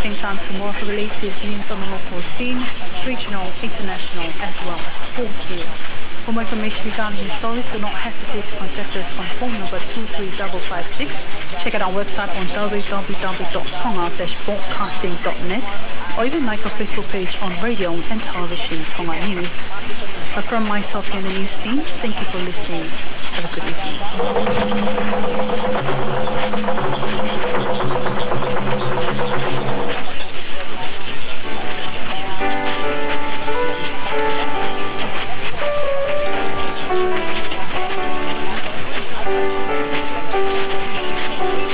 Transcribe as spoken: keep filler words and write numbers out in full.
Same time tomorrow for the latest news on the local scene, regional, international, as well as sport here. For more information regarding the stories, do not hesitate to contact us on phone number two three five five six. Check out our website on w w w dot tonga dash broadcasting dot net or even like our Facebook page on radio and television Tonga News. But from myself here in the news team, thank you for listening. Have a good evening.